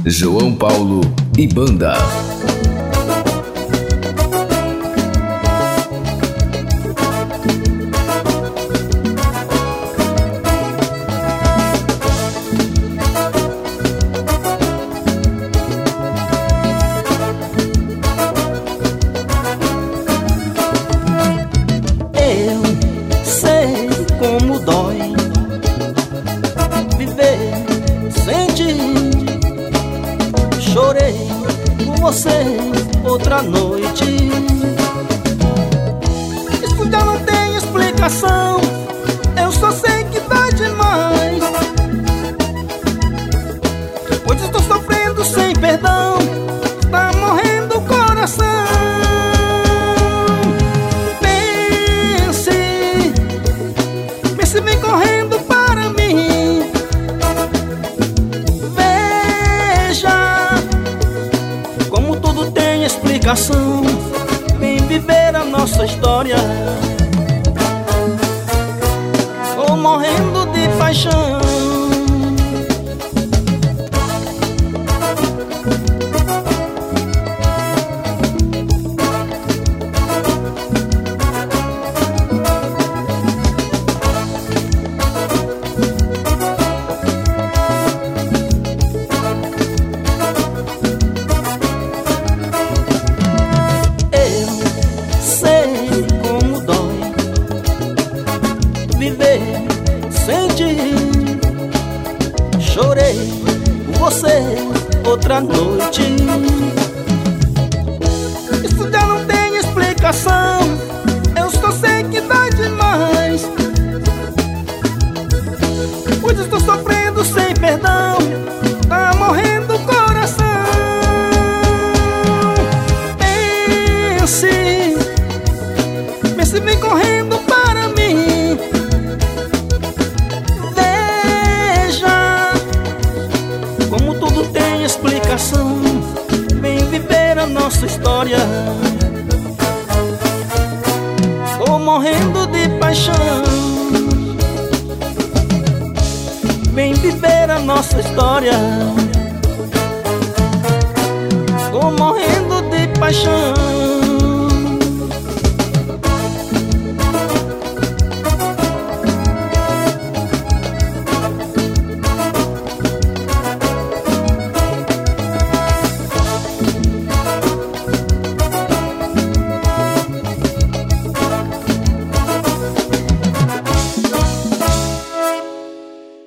João Paulo e Banda. Eu sei como dói viver sem ti. Chorei por você outra noite. Isso já não tem explicação. Eu só sei que dói demais, pois estou sofrendo sem perdão. Tá morrendo o coração. Pense, vem correndo para mim. Veja como tudo tem explicação. Vem viver a nossa história. Tô morrendo de paixão. Viver sem ti. Chorei por você outra noite. Isso já não tem explicação. Eu só sei que dói demais, pois estou sofrendo sem perdão. Tá morrendo o coração. Pense, vem correndo para mim. Como tudo tem explicação. Vem viver a nossa história. Tô morrendo de paixão. Vem viver a nossa história. Tô morrendo de paixão.